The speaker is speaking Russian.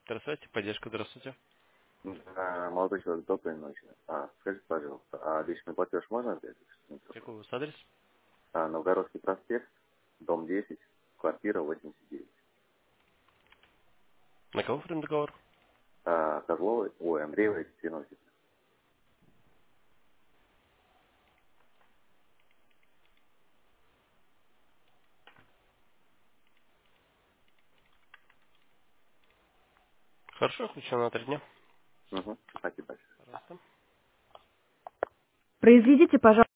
Здравствуйте, поддержка, здравствуйте. Молодой человек, доброй ночи. Скажите, пожалуйста, личный платеж можно взять? Какой у вас адрес? Новгородский проспект, дом 10, квартира 89. На кого оформлен договор? Козловой, Андреевой, переносит. Хорошо, включено на 3 дня. Угу. Спасибо большое. Пожалуйста. Произведите, пожалуйста.